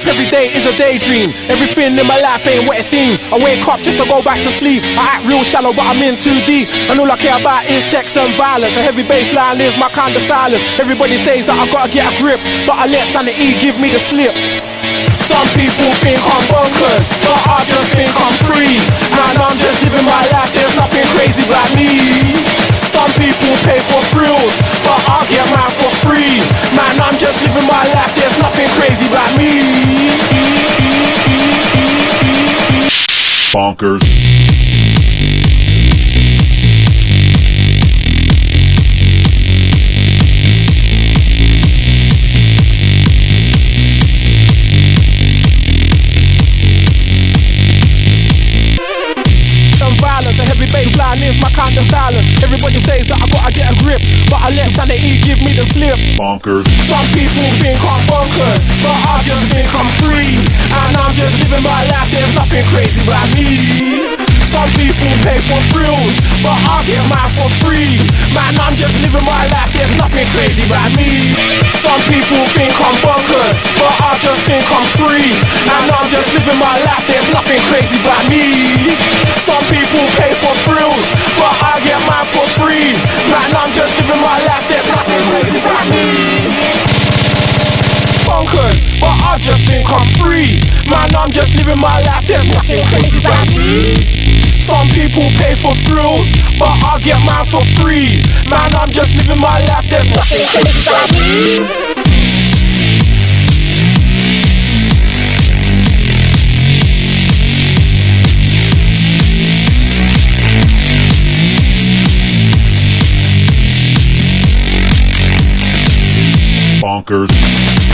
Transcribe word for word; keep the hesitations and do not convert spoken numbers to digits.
up every day is a daydream. Everything in my life ain't what it seems. I wake up just to go back to sleep. I act real shallow but I'm in too deep. And all I care about is sex and violence. A heavy bassline is my kind of silence. Everybody says that I gotta get a grip, but I let sanity give me the slip. Some people think I'm bonkers, but I just think I'm free. Man, I'm just living my life, there's nothing crazy about me. Some people pay for thrills, but I get mine for free. Man, I'm just living my life, there's nothing crazy about me. Bonkers. A heavy bassline is my kind of silence. Everybody says that I gotta get a grip, but I let sanity give me the slip. Bonkers. Some people think I'm bonkers, but I just think I'm free. And I'm just living my life, there's nothing crazy about me. Some people pay for thrills, but I get mine for free. Man, I'm just living my life, there's nothing crazy about me. Some people think I'm bonkers, but I just think I'm free. And I'm just living my life, there's nothing crazy about me. Some people pay for thrills, but I get mine for free. Man, I'm just living my life, there's nothing crazy about me. Bonkers, but I just think I'm free. Man, I'm just living my life, there's nothing crazy about me. Some people pay for thrills, but I get mine for free. Man, I'm just living my life, there's nothing crazy about me. Bonkers.